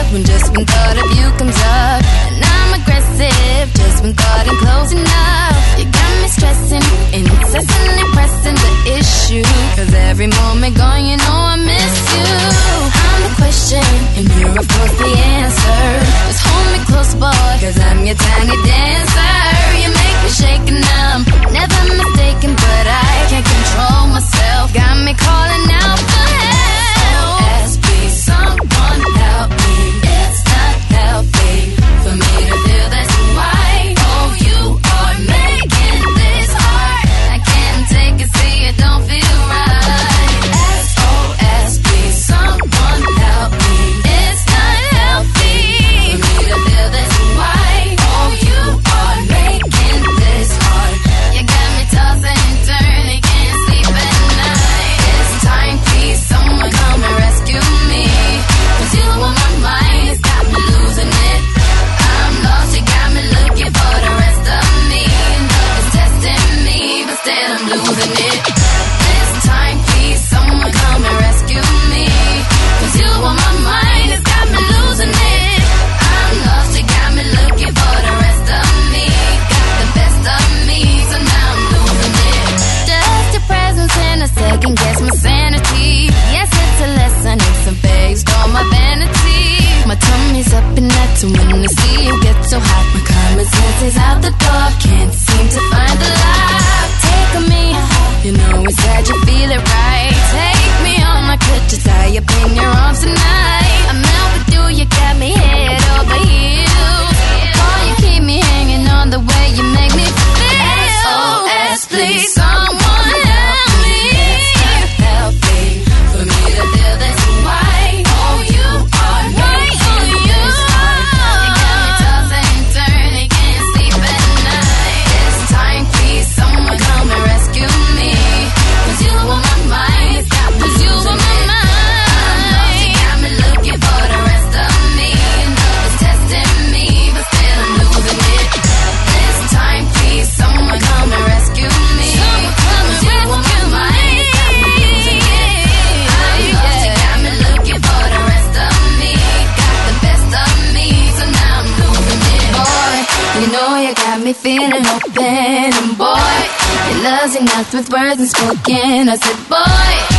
just when thought of you comes up. And I'm aggressive just when thought ain't close enough. You got me stressing, incessantly pressing the issue. Cause every moment gone, you know I miss you. I'm the question, and you're of course the answer. Just hold me close, boy, cause I'm your tiny dancer. You make me shake and I'm never mistaken, but I can't control myself. Got me calling out for help. SOS, please someone help me. It's not healthy for me to feel this way. Oh, you are making this hard. I can't take it, see it don't feel right. SOS, please someone help me. It's not healthy for me to feel this way. Oh, you are making this hard. You got me tossing and turning, can't sleep at night. It's time, please someone come and rescue me. Cause you on my mind, it's got me losing it. I'm lost, you got me looking for the rest of me. Love is testing me, but still I'm losing it. This time, please someone come and rescue me. Cause you on my mind, it's got me losing it. I'm lost, you got me looking for the rest of me. Got the best of me, so now I'm losing it. Just your presence in a second guess my sanity. Yes, it's a lesson, it's a phase, all my vanity. My tummy's up and that's when I see you get so hot. My common sense is out the door, can't seem to find the lock. Take on me, you know inside you feel it right. Take me on, I could just tie up in your arms tonight. I'm out with you, you got me head over heels. Oh, you keep me hanging on the way you make me feel. SOS, please someone help me. It's not healthy for me to feel this way. Oh, you are making this hard. You got me tossing and turning, can't sleep at night. It's time, please someone come and rescue me. Cause you on my mind, it's got me losing it. I'm lost, you got me looking for the rest of me. Love is testing me, but still I'm losing it. This time, please someone come and rescue me. Cause you on my mind, it's got me losing it. I'm lost, you got me looking for the rest of me. Got the best of me, so now I'm losing it. Boy, you know you got me feeling open. And boy, your love's enough with words unspoken. I said, boy,